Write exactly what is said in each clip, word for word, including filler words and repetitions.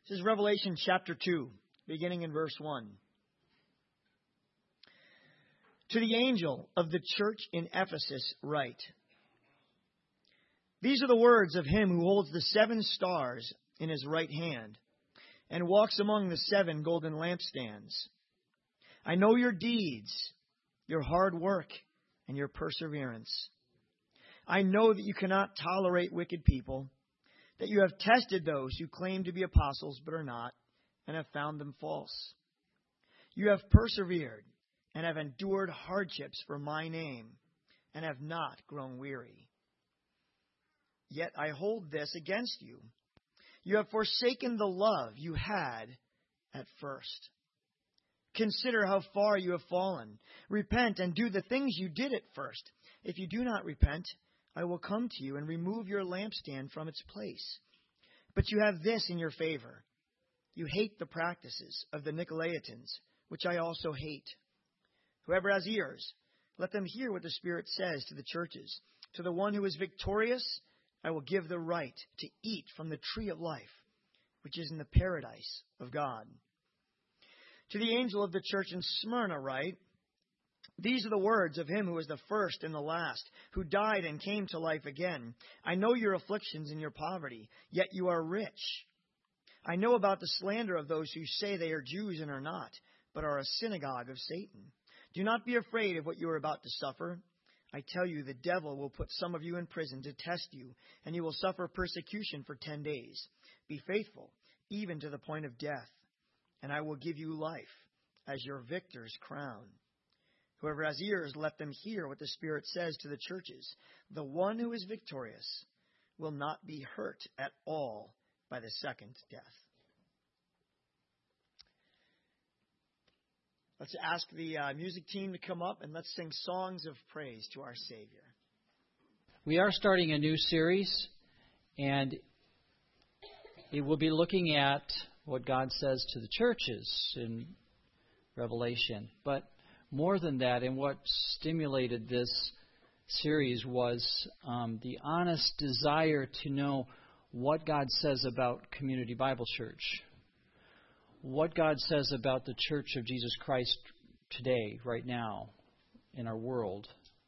This is Revelation chapter two, beginning in verse one. To the angel of the church in Ephesus write, These are the words of him who holds the seven stars in his right hand and walks among the seven golden lampstands. I know your deeds, your hard work, and your perseverance. I know that you cannot tolerate wicked people, that you have tested those who claim to be apostles but are not, and have found them false. You have persevered and have endured hardships for my name, and have not grown weary. Yet I hold this against you. You have forsaken the love you had at first. Consider how far you have fallen. Repent and do the things you did at first. If you do not repent, I will come to you and remove your lampstand from its place. But you have this in your favor. You hate the practices of the Nicolaitans, which I also hate. Whoever has ears, let them hear what the Spirit says to the churches. To the one who is victorious, I will give the right to eat from the tree of life, which is in the paradise of God. To the angel of the church in Smyrna write, These are the words of him who is the first and the last, who died and came to life again. I know your afflictions and your poverty, yet you are rich. I know about the slander of those who say they are Jews and are not, but are a synagogue of Satan. Do not be afraid of what you are about to suffer. I tell you, the devil will put some of you in prison to test you, and you will suffer persecution for ten days. Be faithful, even to the point of death, and I will give you life as your victor's crown. Whoever has ears, let them hear what the Spirit says to the churches. The one who is victorious will not be hurt at all by the second death. Let's ask the uh, music team to come up and let's sing songs of praise to our Savior. We are starting a new series, and it will be looking at what God says to the churches in Revelation. But more than that, and what stimulated this series was um, the honest desire to know what God says about Community Bible Church. What God says about the Church of Jesus Christ today, right now, in our world.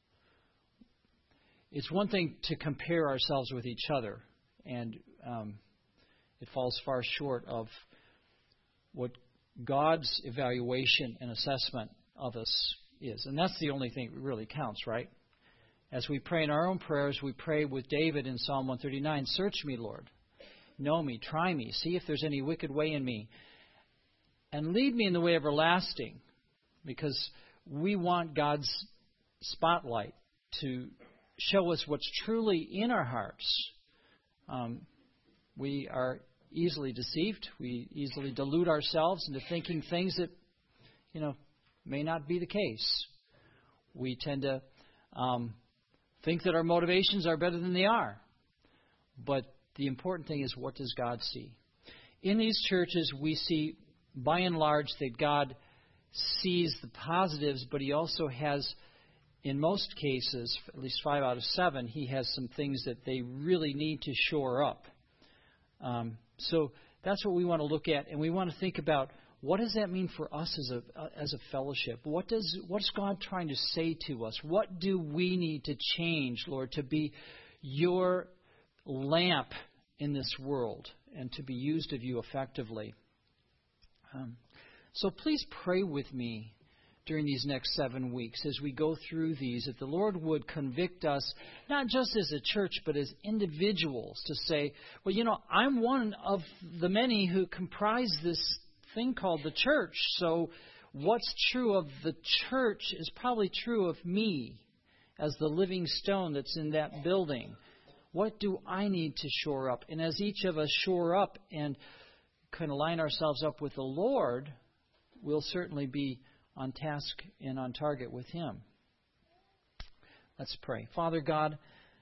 It's one thing to compare ourselves with each other, and um, it falls far short of what God's evaluation and assessment of us is. And that's the only thing that really counts, right? As we pray in our own prayers, we pray with David in Psalm one thirty-nine, Search me, Lord. Know me, try me, see if there's any wicked way in me. And lead me in the way everlasting, because we want God's spotlight to show us what's truly in our hearts. Um, we are easily deceived. We easily delude ourselves into thinking things that, you know, may not be the case. We tend to um, think that our motivations are better than they are. But the important thing is, what does God see? In these churches, we see by and large that God sees the positives, but He also has, in most cases, at least five out of seven, He has some things that they really need to shore up. Um, so that's what we want to look at, and we want to think about, what does that mean for us as a uh, as a fellowship? What does what's God trying to say to us? What do we need to change, Lord, to be your lamp in this world and to be used of you effectively? Um, so please pray with me during these next seven weeks as we go through these, that the Lord would convict us, not just as a church, but as individuals, to say, well, you know, I'm one of the many who comprise this thing called the church. So what's true of the church is probably true of me as the living stone that's in that building. What do I need to shore up? And as each of us shore up and kind of line ourselves up with the Lord, we'll certainly be on task and on target with Him. Let's pray. Father God,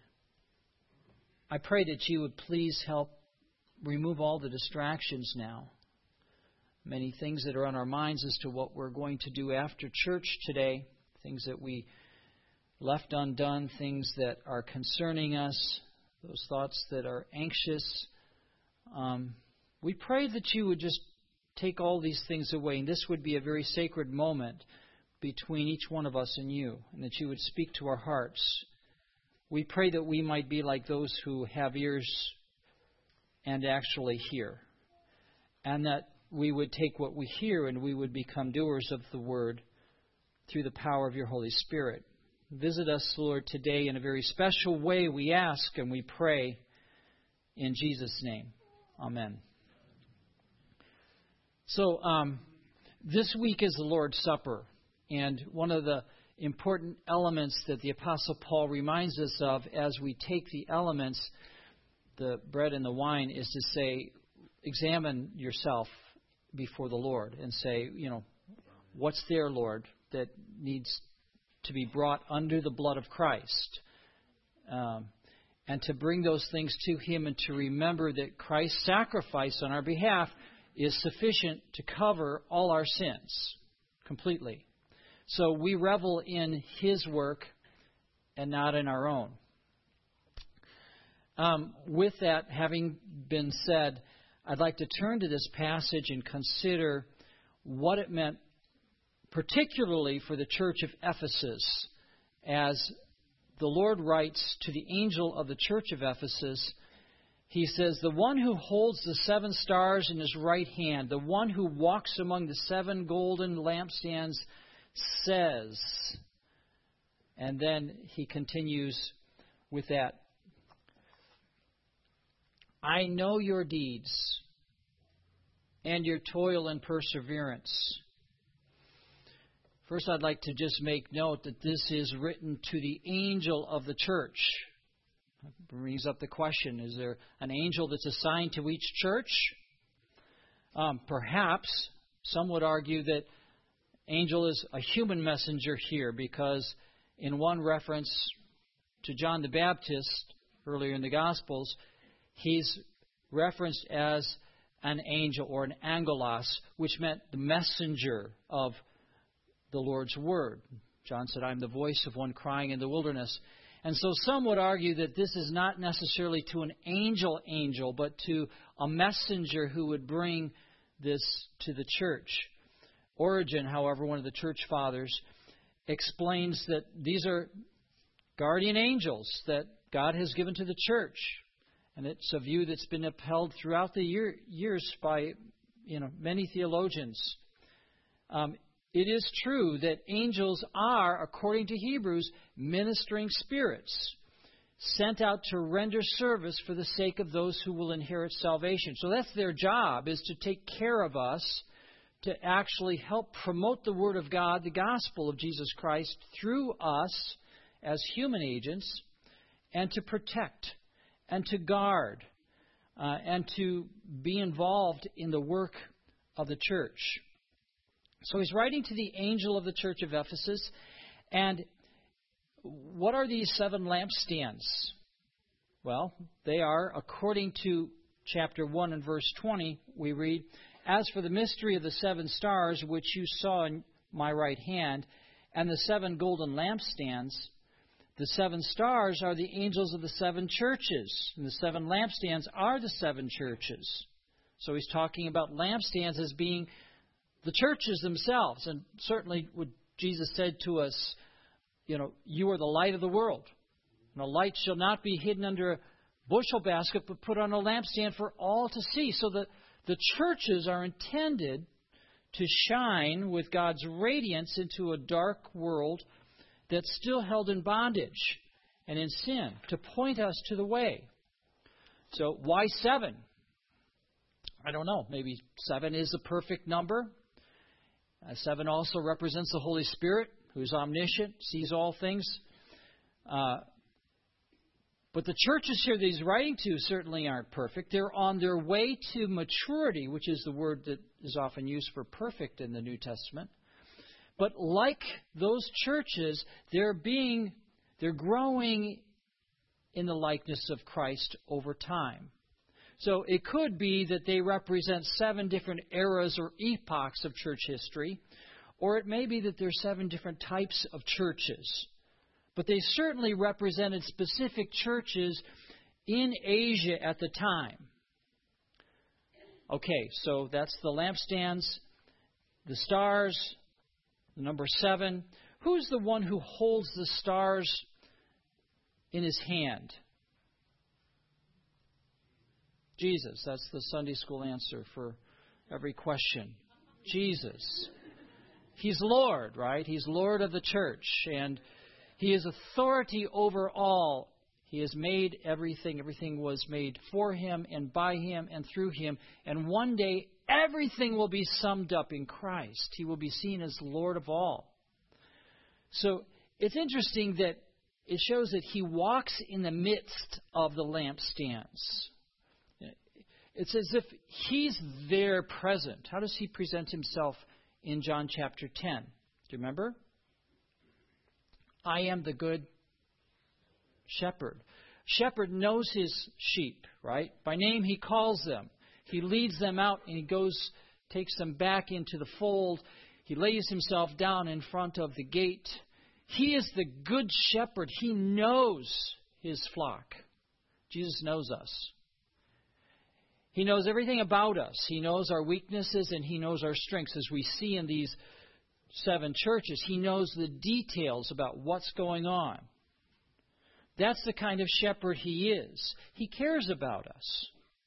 I pray that you would please help remove all the distractions now. Many things that are on our minds as to what we're going to do after church today, things that we left undone, things that are concerning us, those thoughts that are anxious. Um, We pray that you would just take all these things away, and this would be a very sacred moment between each one of us and you, and that you would speak to our hearts. We pray that we might be like those who have ears and actually hear, and that we would take what we hear and we would become doers of the Word through the power of your Holy Spirit. Visit us, Lord, today in a very special way, we ask and we pray in Jesus' name. Amen. So, um, this week is the Lord's Supper, and one of the important elements that the Apostle Paul reminds us of as we take the elements, the bread and the wine, is to say, examine yourself before the Lord and say, you know, what's there, Lord, that needs to be brought under the blood of Christ? Um, and to bring those things to Him and to remember that Christ's sacrifice on our behalf is sufficient to cover all our sins completely. So we revel in His work and not in our own. Um, with that having been said, I'd like to turn to this passage and consider what it meant particularly for the church of Ephesus, as the Lord writes to the angel of the church of Ephesus. He says, the one who holds the seven stars in his right hand, the one who walks among the seven golden lampstands, says, and then he continues with that, I know your deeds and your toil and perseverance. First, I'd like to just make note that this is written to the angel of the church. That brings up the question, is there an angel that's assigned to each church? Um, perhaps some would argue that angel is a human messenger here, because in one reference to John the Baptist earlier in the Gospels, he's referenced as an angel or an angelos, which meant the messenger of the Lord's word. John said, I'm the voice of one crying in the wilderness. And so some would argue that this is not necessarily to an angel angel, but to a messenger who would bring this to the church. Origen, however, one of the church fathers, explains that these are guardian angels that God has given to the church. And it's a view that's been upheld throughout the year, years by you know many theologians. Um, it is true that angels are, according to Hebrews, ministering spirits sent out to render service for the sake of those who will inherit salvation. So that's their job, is to take care of us, to actually help promote the Word of God, the gospel of Jesus Christ, through us as human agents, and to protect and to guard uh, and to be involved in the work of the church. So he's writing to the angel of the church of Ephesus. And what are these seven lampstands? Well, they are, according to chapter one and verse twenty, we read, as for the mystery of the seven stars which you saw in my right hand, and the seven golden lampstands, the seven stars are the angels of the seven churches, and the seven lampstands are the seven churches. So he's talking about lampstands as being the churches themselves. And certainly what Jesus said to us, you know, you are the light of the world. And the light shall not be hidden under a bushel basket, but put on a lampstand for all to see. So that the churches are intended to shine with God's radiance into a dark world that's still held in bondage and in sin, to point us to the way. So why seven? I don't know. Maybe seven is the perfect number. Uh, seven also represents the Holy Spirit, who's omniscient, sees all things. Uh, but the churches here that he's writing to certainly aren't perfect. They're on their way to maturity, which is the word that is often used for perfect in the New Testament. But like those churches, they're being, they're growing in the likeness of Christ over time. So it could be that they represent seven different eras or epochs of church history, or it may be that there's seven different types of churches. But they certainly represented specific churches in Asia at the time. Okay, so that's the lampstands, the stars, the number seven. Who's the one who holds the stars in his hand? Jesus. That's the Sunday school answer for every question. Jesus. He's Lord, right? He's Lord of the church, and He is authority over all. He has made everything. Everything was made for Him and by Him and through Him. And one day, everything will be summed up in Christ. He will be seen as Lord of all. So it's interesting that it shows that He walks in the midst of the lampstands. It's as if He's there present. How does He present Himself in John chapter ten? Do you remember? I am the good shepherd. Shepherd knows his sheep, right? By name He calls them. He leads them out and He goes, takes them back into the fold. He lays Himself down in front of the gate. He is the good shepherd. He knows His flock. Jesus knows us. He knows everything about us. He knows our weaknesses and He knows our strengths. As we see in these seven churches, He knows the details about what's going on. That's the kind of shepherd He is. He cares about us.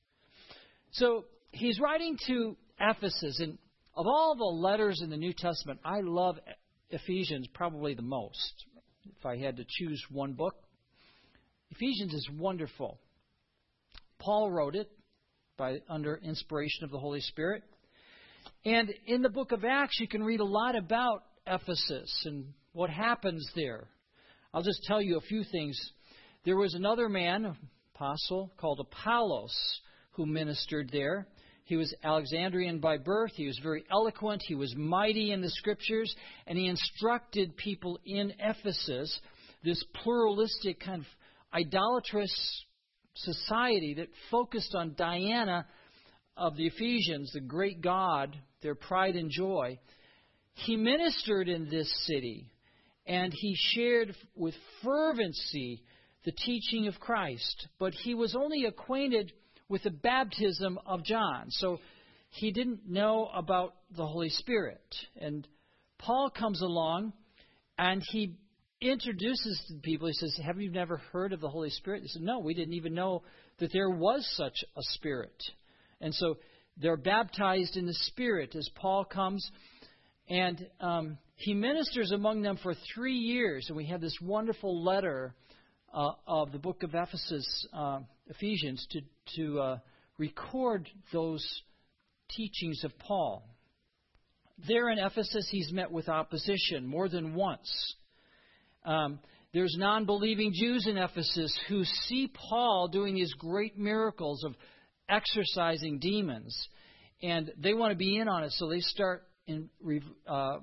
So He's writing to Ephesus, and of all the letters in the New Testament, I love Ephesians probably the most. If I had to choose one book, Ephesians is wonderful. Paul wrote it by under inspiration of the Holy Spirit. And in the book of Acts, you can read a lot about Ephesus and what happens there. I'll just tell you a few things. There was another man, an apostle, called Apollos, who ministered there. He was Alexandrian by birth. He was very eloquent. He was mighty in the Scriptures. And he instructed people in Ephesus, this pluralistic kind of idolatrous society that focused on Diana of the Ephesians, the great god, their pride and joy. He ministered in this city, and he shared with fervency the teaching of Christ. But he was only acquainted with the baptism of John, so he didn't know about the Holy Spirit. And Paul comes along, and he introduces to people. He says, have you never heard of the Holy Spirit? They said, no, we didn't even know that there was such a Spirit. And so they're baptized in the Spirit as Paul comes. And um, he ministers among them for three years. And we have this wonderful letter uh, of the book of Ephesus, uh, Ephesians, to, to uh, record those teachings of Paul. There in Ephesus, he's met with opposition more than once. Um, there's non-believing Jews in Ephesus who see Paul doing these great miracles of exorcising demons, and they want to be in on it, so they start in, uh,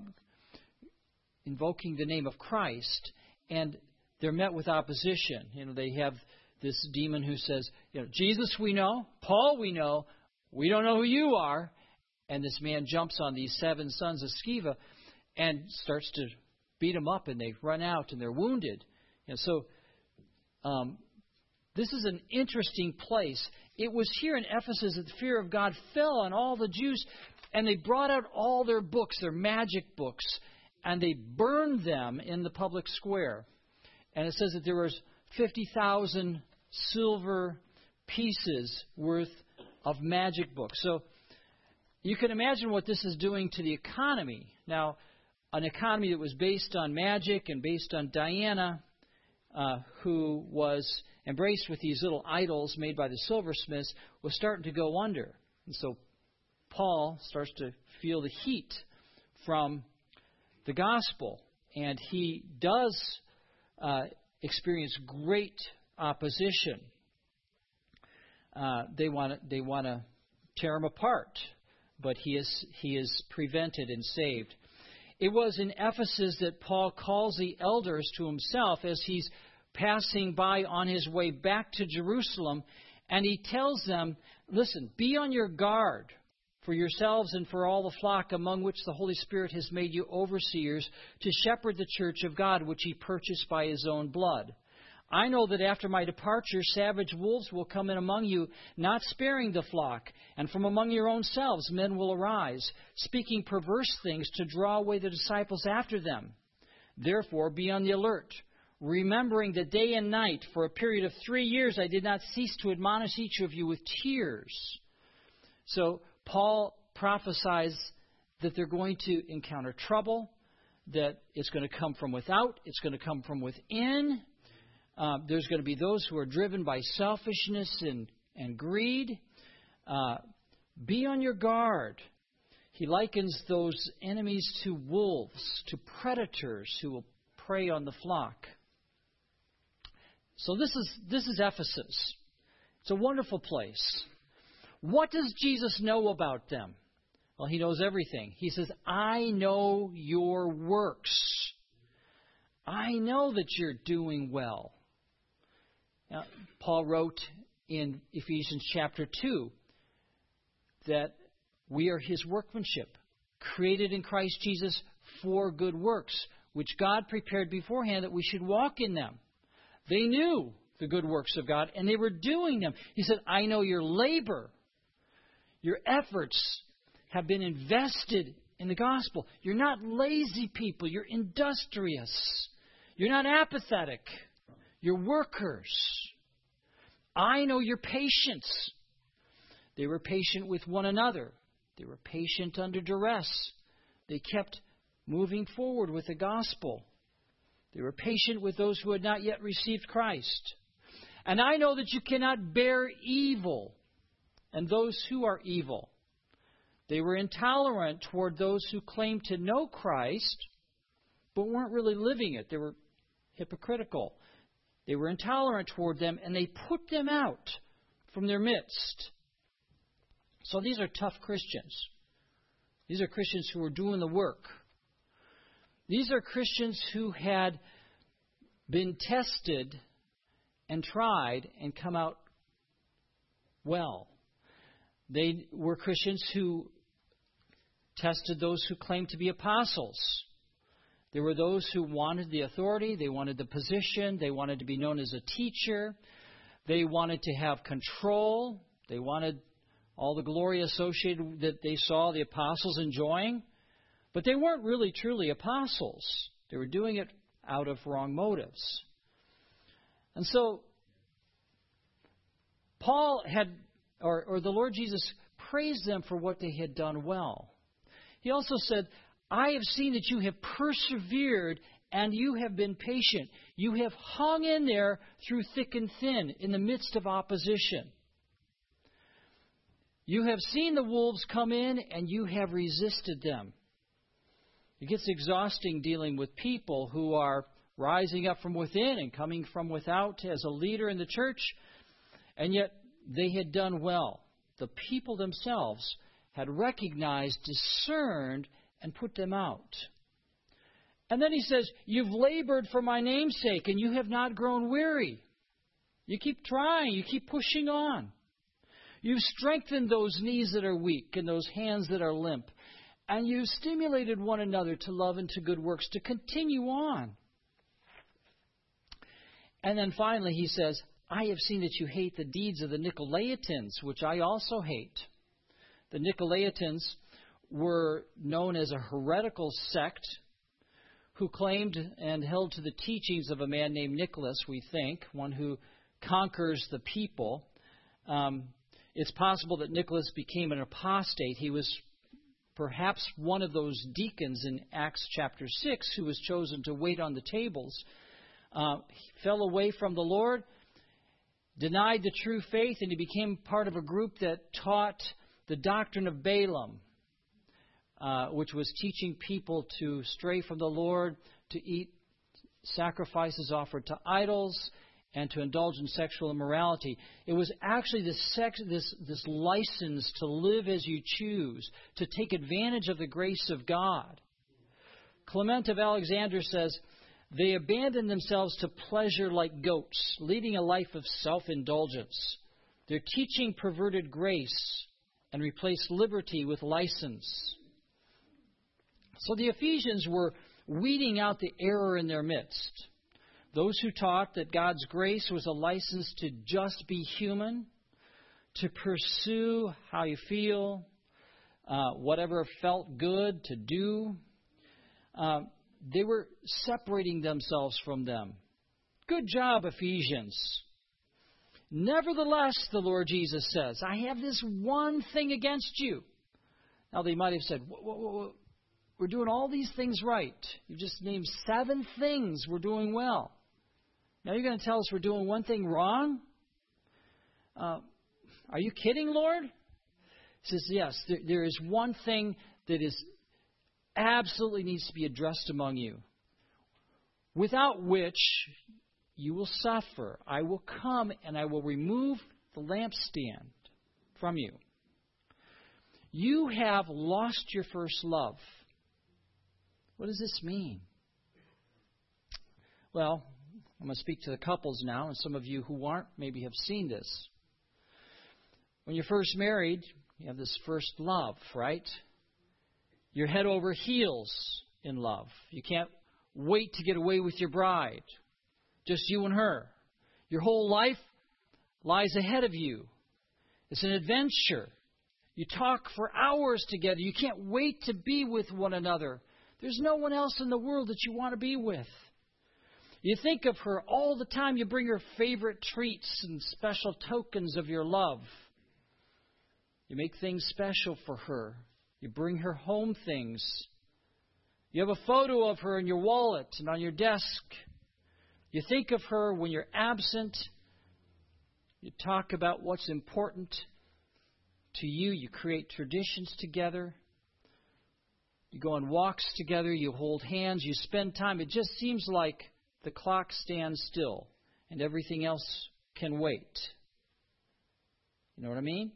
invoking the name of Christ, and they're met with opposition. You know, they have this demon who says, you know, Jesus we know, Paul we know, we don't know who you are. And this man jumps on these seven sons of Sceva and starts to beat them up, and they run out and they're wounded. And so um, this is an interesting place. It was here in Ephesus that the fear of God fell on all the Jews, and they brought out all their books, their magic books, and they burned them in the public square. And it says that there was fifty thousand silver pieces worth of magic books. So you can imagine what this is doing to the economy. Now, an economy that was based on magic and based on Diana, uh, who was embraced with these little idols made by the silversmiths, was starting to go under. And so Paul starts to feel the heat from the gospel. And he does uh, experience great opposition. Uh, they want to they want to tear him apart, but he is he is prevented and saved. It was in Ephesus that Paul calls the elders to himself as he's passing by on his way back to Jerusalem, and he tells them, listen, be on your guard for yourselves and for all the flock among which the Holy Spirit has made you overseers to shepherd the church of God, which he purchased by his own blood. I know that after my departure, savage wolves will come in among you, not sparing the flock. And from among your own selves men will arise, speaking perverse things to draw away the disciples after them. Therefore, be on the alert, remembering that day and night, for a period of three years, I did not cease to admonish each of you with tears. So, Paul prophesies that they're going to encounter trouble, that it's going to come from without, it's going to come from within. Uh, there's going to be those who are driven by selfishness and, and greed. Uh, be on your guard. He likens those enemies to wolves, to predators who will prey on the flock. So this is this is Ephesus. It's a wonderful place. What does Jesus know about them? Well, he knows everything. He says, I know your works. I know that you're doing well. Now, Paul wrote in Ephesians chapter two that we are his workmanship, created in Christ Jesus for good works, which God prepared beforehand that we should walk in them. They knew the good works of God, and they were doing them. He said, I know your labor. Your efforts have been invested in the gospel. You're not lazy people. You're industrious. You're not apathetic. You're workers. I know your patience. They were patient with one another. They were patient under duress. They kept moving forward with the gospel. They were patient with those who had not yet received Christ. And I know that you cannot bear evil and those who are evil. They were intolerant toward those who claimed to know Christ, but weren't really living it. They were hypocritical. They were intolerant toward them, and they put them out from their midst. So these are tough Christians. These are Christians who were doing the work. These are Christians who had been tested and tried and come out well. They were Christians who tested those who claimed to be apostles. There were those who wanted the authority, they wanted the position, they wanted to be known as a teacher, they wanted to have control, they wanted all the glory associated that they saw the apostles enjoying. But they weren't really truly apostles. They were doing it out of wrong motives. And so Paul had, or, or the Lord Jesus praised them for what they had done well. He also said, I have seen that you have persevered and you have been patient. You have hung in there through thick and thin in the midst of opposition. You have seen the wolves come in and you have resisted them. It gets exhausting dealing with people who are rising up from within and coming from without as a leader in the church, and yet they had done well. The people themselves had recognized, discerned, and put them out. And then he says, you've labored for my name's sake, and you have not grown weary. You keep trying. You keep pushing on. You've strengthened those knees that are weak and those hands that are limp. And you've stimulated one another to love and to good works, to continue on. And then finally he says, I have seen that you hate the deeds of the Nicolaitans, which I also hate. The Nicolaitans were known as a heretical sect who claimed and held to the teachings of a man named Nicholas, we think, one who conquers the people. Um, it's possible that Nicholas became an apostate. He was perhaps one of those deacons in Acts chapter six who was chosen to wait on the tables. Uh, he fell away from the Lord, denied the true faith, and he became part of a group that taught the doctrine of Balaam, uh, which was teaching people to stray from the Lord, to eat sacrifices offered to idols, and to indulge in sexual immorality. It was actually this, sex, this, this license to live as you choose, to take advantage of the grace of God. Clement of Alexander says, they abandoned themselves to pleasure like goats, leading a life of self-indulgence. Their teaching perverted grace and replaced liberty with license. So the Ephesians were weeding out the error in their midst. Those who taught that God's grace was a license to just be human, to pursue how you feel, uh, whatever felt good to do, uh, they were separating themselves from them. Good job, Ephesians. Nevertheless, the Lord Jesus says, I have this one thing against you. Now, they might have said, whoa, whoa, whoa, we're doing all these things right. You just named seven things we're doing well. Now you're going to tell us we're doing one thing wrong? Uh, are you kidding, Lord? He says, yes, there, there is one thing that is absolutely needs to be addressed among you, without which you will suffer. I will come and I will remove the lampstand from you. You have lost your first love. What does this mean? Well, I'm going to speak to the couples now, and some of you who aren't maybe have seen this. When you're first married, you have this first love, right? You're head over heels in love. You can't wait to get away with your bride. Just you and her. Your whole life lies ahead of you. It's an adventure. You talk for hours together. You can't wait to be with one another. There's no one else in the world that you want to be with. You think of her all the time. You bring her favorite treats and special tokens of your love. You make things special for her. You bring her home things. You have a photo of her in your wallet and on your desk. You think of her when you're absent. You talk about what's important to you. You create traditions together. You go on walks together. You hold hands. You spend time. It just seems like the clock stands still and everything else can wait. You know what I mean?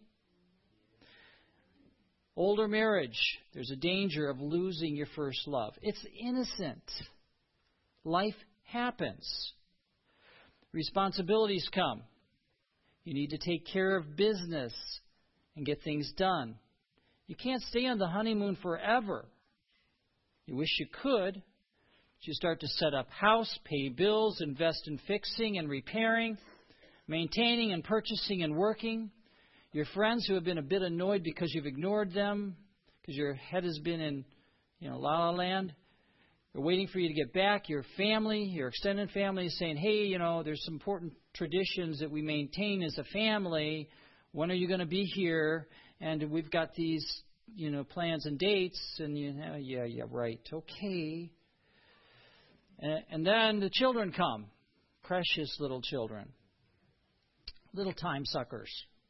Older marriage, there's a danger of losing your first love. It's innocent. Life happens. Responsibilities come. You need to take care of business and get things done. You can't stay on the honeymoon forever. You wish you could. You start to set up house, pay bills, invest in fixing and repairing, maintaining and purchasing and working. Your friends who have been a bit annoyed because you've ignored them, because your head has been in, you know, la la land. They're waiting for you to get back. Your family, your extended family is saying, hey, you know, there's some important traditions that we maintain as a family. When are you going to be here? And we've got these, you know, plans and dates. And you know, yeah, yeah, right. Okay. And, and then the children come. Precious little children. Little time suckers.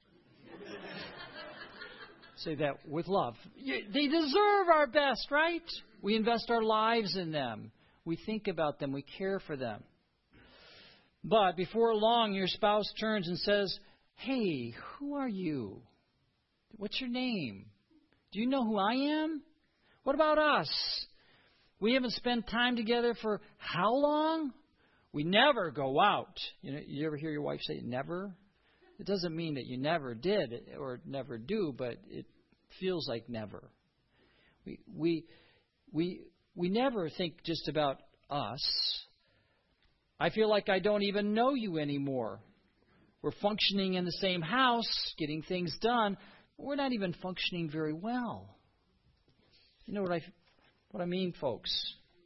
Say that with love. They deserve our best, right? We invest our lives in them. We think about them. We care for them. But before long, your spouse turns and says, hey, who are you? What's your name? Do you know who I am? What about us? We haven't spent time together for how long? We never go out. You know, you ever hear your wife say never? It doesn't mean that you never did or never do, but it feels like never. We we we we never think just about us. I feel like I don't even know you anymore. We're functioning in the same house, getting things done, but we're not even functioning very well. You know what I what I mean, folks?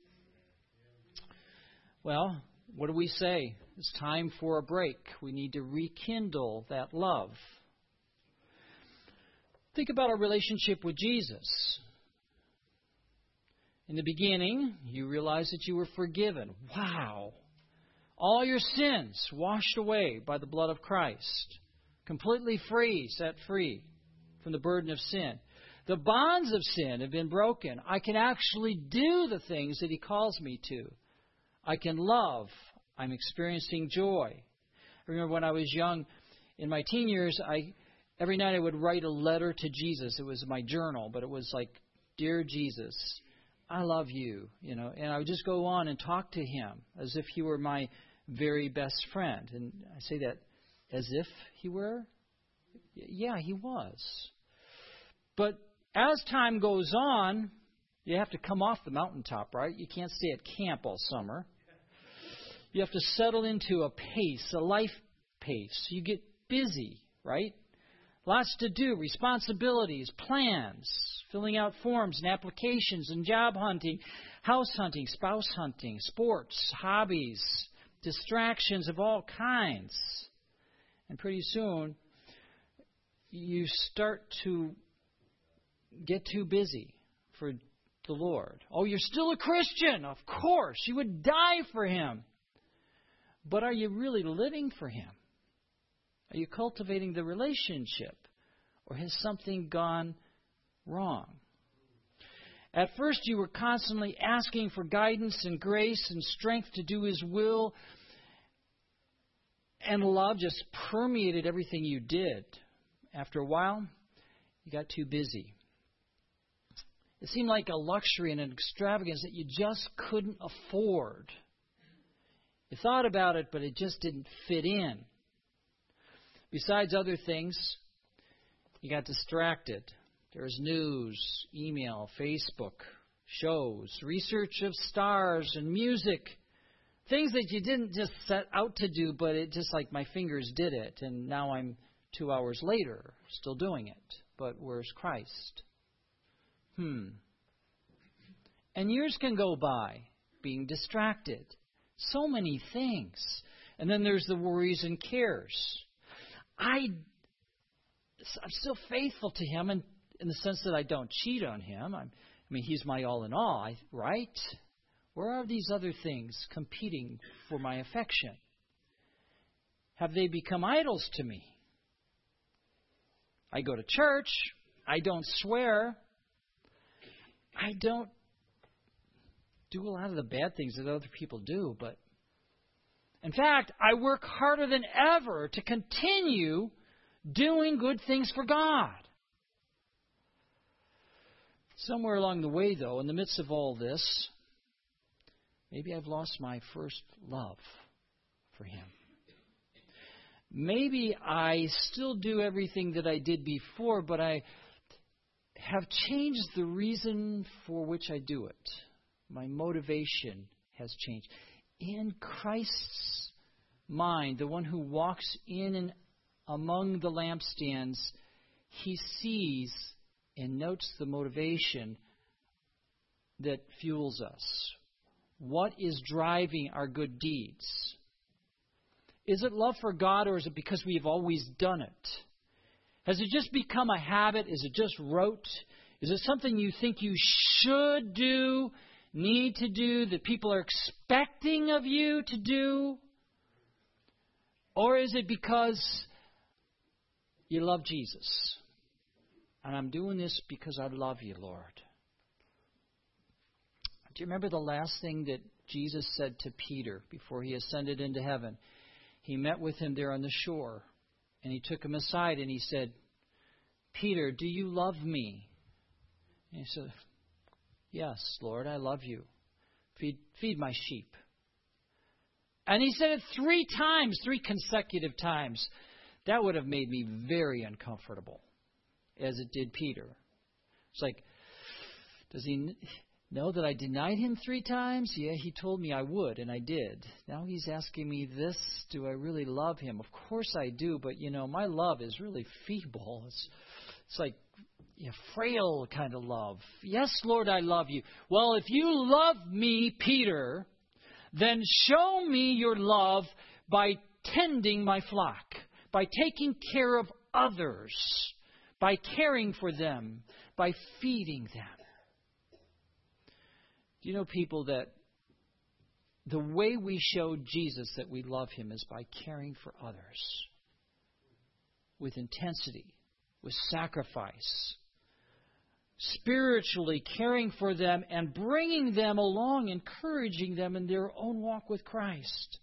Well, what do we say? It's time for a break. We need to rekindle that love. Think about our relationship with Jesus. In the beginning, you realized that you were forgiven. Wow. All your sins washed away by the blood of Christ. Completely free, set free from the burden of sin. The bonds of sin have been broken. I can actually do the things that He calls me to. I can love. I'm experiencing joy. I remember when I was young, in my teen years, I every night I would write a letter to Jesus. It was my journal, but it was like, Dear Jesus, I love you, you know, and I would just go on and talk to Him as if He were my very best friend. And I say that as if He were? Yeah, He was. But as time goes on, you have to come off the mountaintop, right? You can't stay at camp all summer. You have to settle into a pace, a life pace. You get busy, right? Lots to do, responsibilities, plans, filling out forms and applications and job hunting, house hunting, spouse hunting, sports, hobbies, distractions of all kinds. And pretty soon, you start to get too busy for the Lord. Oh, you're still a Christian. Of course. You would die for Him. But are you really living for Him? Are you cultivating the relationship? Or has something gone wrong? At first, you were constantly asking for guidance and grace and strength to do His will. And love just permeated everything you did. After a while, you got too busy. It seemed like a luxury and an extravagance that you just couldn't afford. You thought about it, but it just didn't fit in. Besides other things, you got distracted. There's news, email, Facebook, shows, research of stars and music. Things that you didn't just set out to do, but it just like my fingers did it. And now I'm two hours later still doing it. But where's Christ? Hmm. And years can go by being distracted. So many things. And then there's the worries and cares. I, I'm still faithful to Him in, in the sense that I don't cheat on Him. I'm, I mean, He's my all in all, I, right? Where are these other things competing for my affection? Have they become idols to me? I go to church. I don't swear. I don't do a lot of the bad things that other people do. But in fact, I work harder than ever to continue doing good things for God. Somewhere along the way, though, in the midst of all this, maybe I've lost my first love for Him. Maybe I still do everything that I did before, but I have changed the reason for which I do it. My motivation has changed. In Christ's mind, the one who walks in and among the lampstands, He sees and notes the motivation that fuels us. What is driving our good deeds? Is it love for God, or is it because we have always done it? Has it just become a habit? Is it just rote? Is it something you think you should do, need to do, that people are expecting of you to do? Or is it because you love Jesus? And I'm doing this because I love you, Lord. Do you remember the last thing that Jesus said to Peter before He ascended into heaven? He met with him there on the shore, and He took him aside and He said, Peter, do you love me? And he said, yes, Lord, I love you. Feed, feed my sheep. And He said it three times, three consecutive times. That would have made me very uncomfortable, as it did Peter. It's like, does He know that I denied Him three times? Yeah, He told me I would, and I did. Now He's asking me this. Do I really love Him? Of course I do, but, you know, my love is really feeble. It's, it's like a frail kind of love. Yes, Lord, I love you. Well, if you love me, Peter, then show me your love by tending my flock, by taking care of others, by caring for them, by feeding them. Do you know, people, that the way we show Jesus that we love Him is by caring for others with intensity, with sacrifice, spiritually caring for them and bringing them along, encouraging them in their own walk with Christ.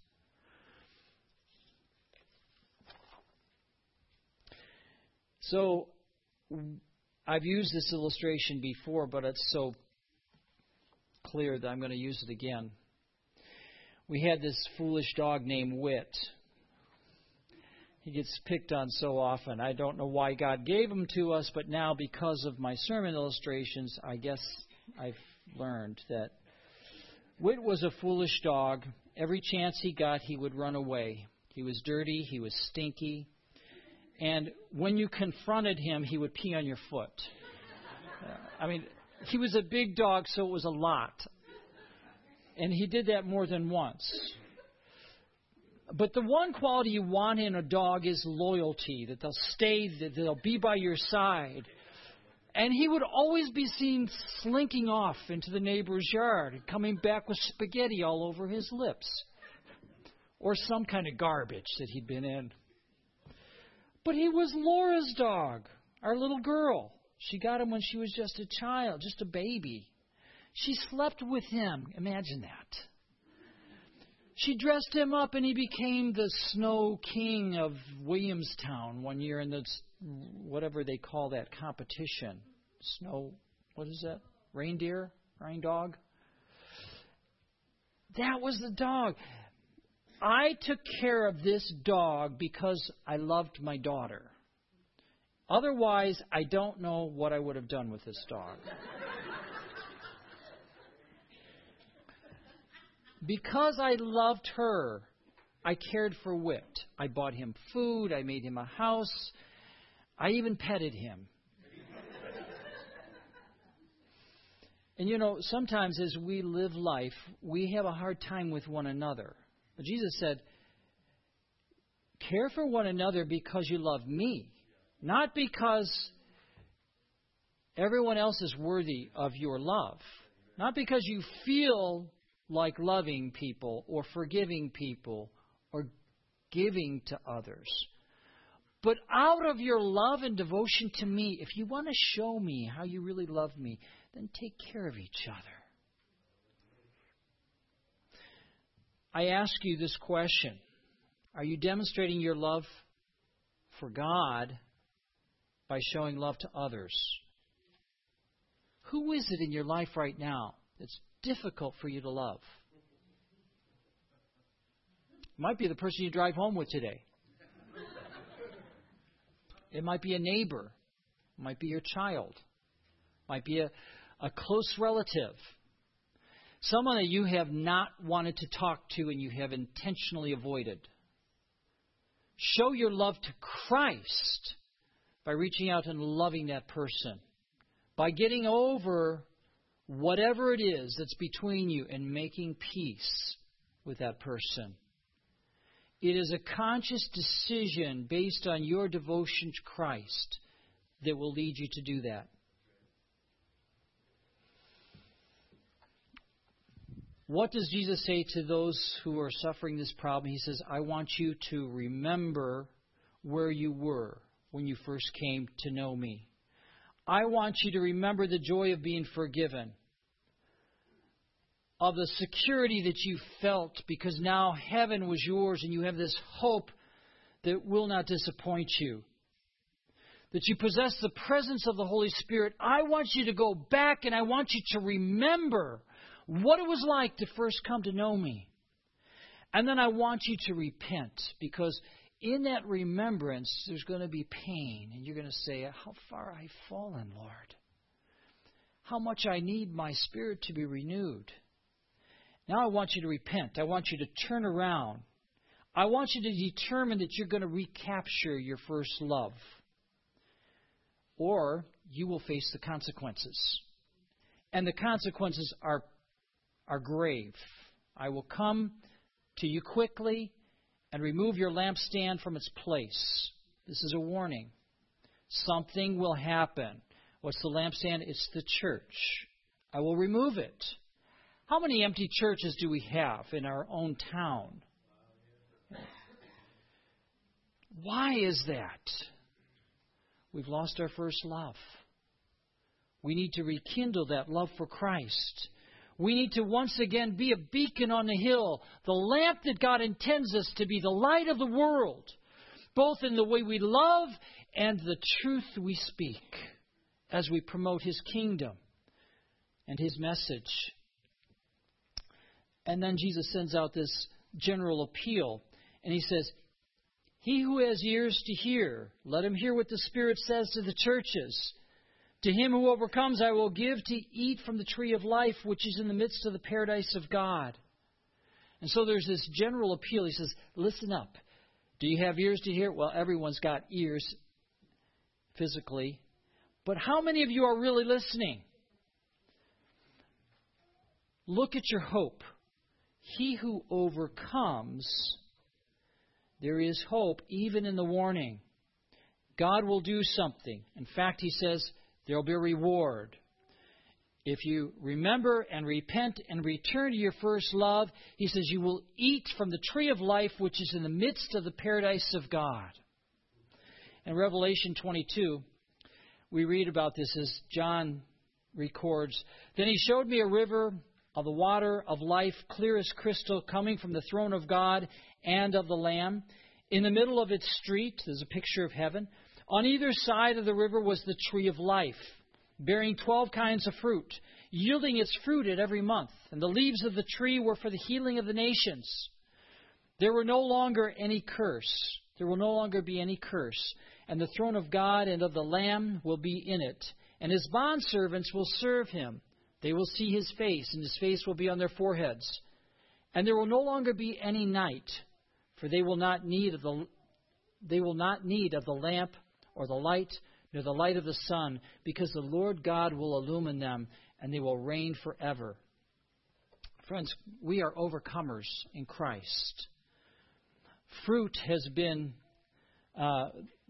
So, I've used this illustration before, but it's so clear that I'm going to use it again. We had this foolish dog named Whit. He gets picked on so often. I don't know why God gave him to us, but now because of my sermon illustrations, I guess I've learned that Whit was a foolish dog. Every chance he got, he would run away. He was dirty. He was stinky. And when you confronted him, he would pee on your foot. Uh, I mean, he was a big dog, so it was a lot. And he did that more than once. But the one quality you want in a dog is loyalty, that they'll stay, that they'll be by your side. And he would always be seen slinking off into the neighbor's yard and coming back with spaghetti all over his lips. Or some kind of garbage that he'd been in. But he was Laura's dog, our little girl. She got him when she was just a child, just a baby. She slept with him. Imagine that. She dressed him up and he became the Snow King of Williamstown one year in the, whatever they call that competition. Snow, what is that? Reindeer? Rain dog? That was the dog. I took care of this dog because I loved my daughter. Otherwise, I don't know what I would have done with this dog. Because I loved her, I cared for Whit. I bought him food. I made him a house. I even petted him. And you know, sometimes as we live life, we have a hard time with one another. But Jesus said, care for one another because you love me. Not because everyone else is worthy of your love. Not because you feel like loving people or forgiving people or giving to others. But out of your love and devotion to me, if you want to show me how you really love me, then take care of each other. I ask you this question. Are you demonstrating your love for God by showing love to others? Who is it in your life right now that's difficult for you to love? It might be the person you drive home with today. It might be a neighbor. It might be your child. It might be a, a close relative. Someone that you have not wanted to talk to and you have intentionally avoided. Show your love to Christ by reaching out and loving that person. By getting over whatever it is that's between you and making peace with that person. It is a conscious decision based on your devotion to Christ that will lead you to do that. What does Jesus say to those who are suffering this problem? He says, I want you to remember where you were when you first came to know me. I want you to remember the joy of being forgiven, of the security that you felt because now heaven was yours and you have this hope that will not disappoint you, that you possess the presence of the Holy Spirit. I want you to go back and I want you to remember what it was like to first come to know me. And then I want you to repent, because in that remembrance, there's going to be pain. And you're going to say, how far I've fallen, Lord. How much I need my spirit to be renewed. Now I want you to repent. I want you to turn around. I want you to determine that you're going to recapture your first love. Or you will face the consequences. And the consequences are, are grave. I will come to you quickly and remove your lampstand from its place. This is a warning. Something will happen. What's the lampstand? It's the church. I will remove it. How many empty churches do we have in our own town? Why is that? We've lost our first love. We need to rekindle that love for Christ. We need to once again be a beacon on the hill, the lamp that God intends us to be, the light of the world, both in the way we love and the truth we speak as we promote His kingdom and His message. And then Jesus sends out this general appeal, and He says, he who has ears to hear, let him hear what the Spirit says to the churches. To him who overcomes, I will give to eat from the tree of life, which is in the midst of the paradise of God. And so there's this general appeal. He says, listen up. Do you have ears to hear? Well, everyone's got ears physically. But how many of you are really listening? Look at your hope. He who overcomes, there is hope even in the warning. God will do something. In fact, he says there will be a reward. If you remember and repent and return to your first love, he says you will eat from the tree of life which is in the midst of the paradise of God. In Revelation twenty-two, we read about this as John records. Then he showed me a river of the water of life, clear as crystal, coming from the throne of God and of the Lamb. In the middle of its street, there's a picture of heaven. On either side of the river was the tree of life, bearing twelve kinds of fruit, yielding its fruit at every month. And the leaves of the tree were for the healing of the nations. There were no longer any curse. There will no longer be any curse. And the throne of God and of the Lamb will be in it. And his bondservants will serve him. They will see his face, and his face will be on their foreheads. And there will no longer be any night, for they will not need of the they will not need of the lamp or the light, nor the light of the sun, because the Lord God will illumine them, and they will reign forever. Friends, we are overcomers in Christ. Fruit has been uh,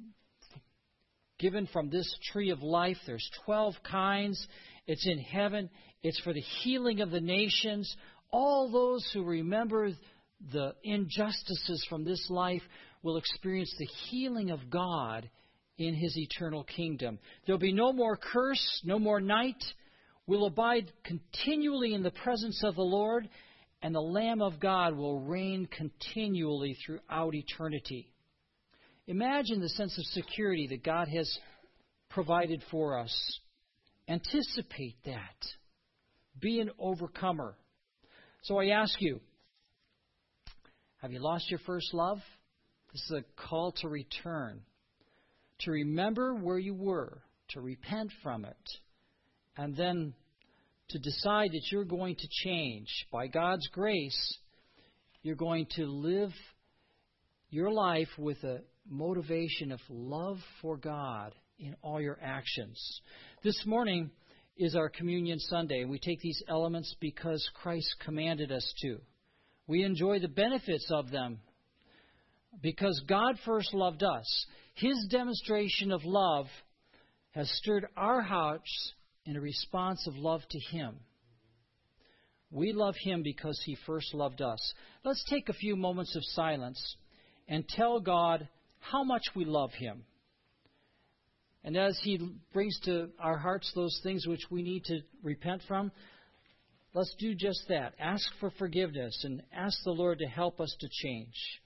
given from this tree of life. There's twelve kinds. It's in heaven. It's for the healing of the nations. All those who remember the injustices from this life will experience the healing of God in his eternal kingdom. There'll be no more curse, no more night. We'll abide continually in the presence of the Lord, and the Lamb of God will reign continually throughout eternity. Imagine the sense of security that God has provided for us. Anticipate that. Be an overcomer. So I ask you, have you lost your first love? This is a call to return, to remember where you were, to repent from it, and then to decide that you're going to change. By God's grace, you're going to live your life with a motivation of love for God in all your actions. This morning is our Communion Sunday, and we take these elements because Christ commanded us to. We enjoy the benefits of them because God first loved us. His demonstration of love has stirred our hearts in a response of love to Him. We love Him because He first loved us. Let's take a few moments of silence and tell God how much we love Him. And as He brings to our hearts those things which we need to repent from, let's do just that. Ask for forgiveness and ask the Lord to help us to change.